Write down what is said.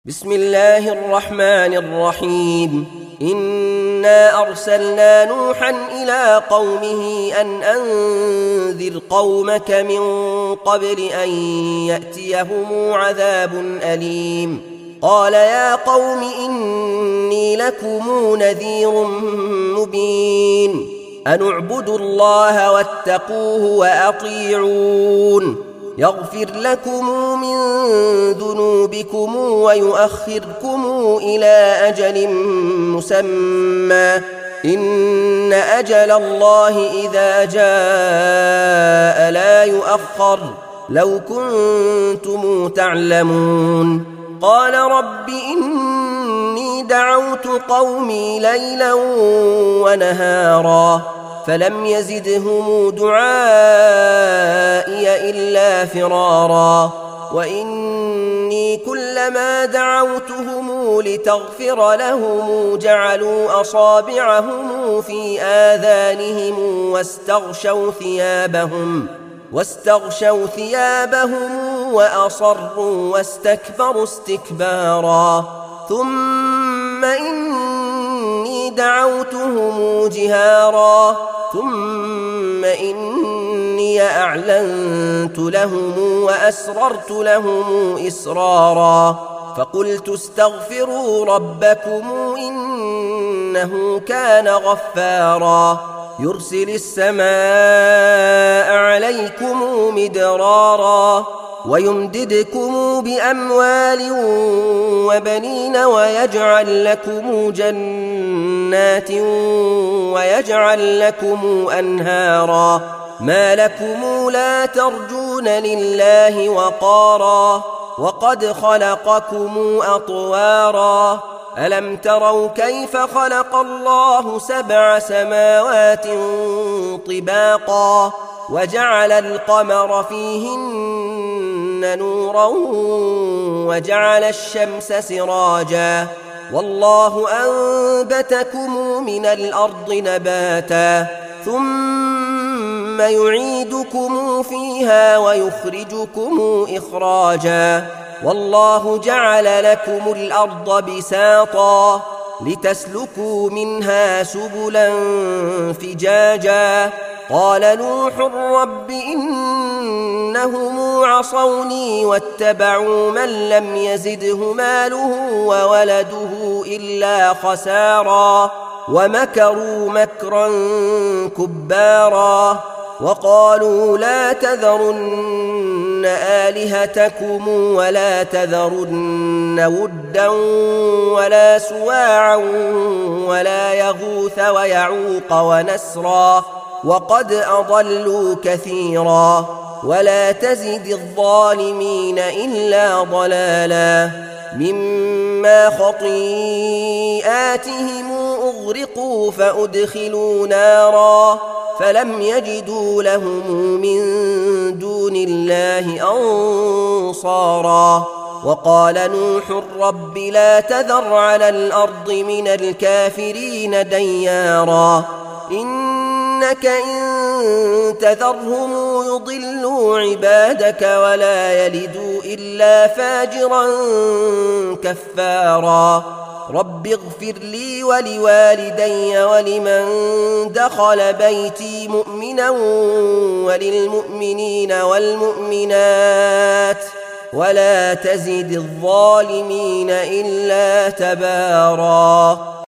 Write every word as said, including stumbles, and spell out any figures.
بسم الله الرحمن الرحيم إنا أرسلنا نوحا إلى قومه أن أنذر قومك من قبل أن يأتيهم عذاب أليم قال يا قوم إني لكم نذير مبين أن اعبدوا الله واتقوه وأطيعون يغفر لكم من ذنوبكم ويؤخركم إلى أجل مسمى إن أجل الله إذا جاء لا يؤخر لو كنتم تعلمون قال رب إني دعوت قومي ليلا ونهارا فلم يزدهم دعائي إلا فرارا وإني كلما دعوتهم لتغفر لهم جعلوا أصابعهم في آذانهم واستغشوا ثيابهم واستغشوا ثيابهم وأصروا واستكبروا استكبارا ثم إني دعوتهم جهارا ثم إني أعلنت لهم وأسررت لهم إسرارا فقلت استغفروا ربكم إنه كان غفارا يرسل السماء عليكم مدرارا ويمددكم بأموال وبنين ويجعل لكم جنات ويجعل لكم أنهارا ما لكم لا ترجون لله وقارا وقد خلقكم أطوارا ألم تروا كيف خلق الله سبع سماوات طباقا وجعل القمر فيهن نورا وجعل الشمس سراجا والله أنبتكم من الأرض نباتا ثم يعيدكم فيها ويخرجكم إخراجا والله جعل لكم الأرض بساطا لتسلكوا منها سبلا فجاجا قال نوح رب إنهم عصوني واتبعوا من لم يزده ماله وولده إلا خسارا ومكروا مكرا كبارا وقالوا لا تذرن آلهتكم ولا تذرن ودا ولا سواعا ولا يغوث ويعوق ونسرا وقد أضلوا كثيرا ولا تزد الظالمين إلا ضلالا مما خطيئاتهم أغرقوا فأدخلوا نارا فلم يجدوا لهم من دون الله أنصارا وقال نوح رب لا تذر على الأرض من الكافرين ديارا إنك إن تذرهم يضلوا عبادك ولا يلدوا إلا فاجرا كفارا رب اغفر لي ولوالدي ولمن دخل بيتي مؤمنا وللمؤمنين والمؤمنات ولا تزد الظالمين إلا تبارا.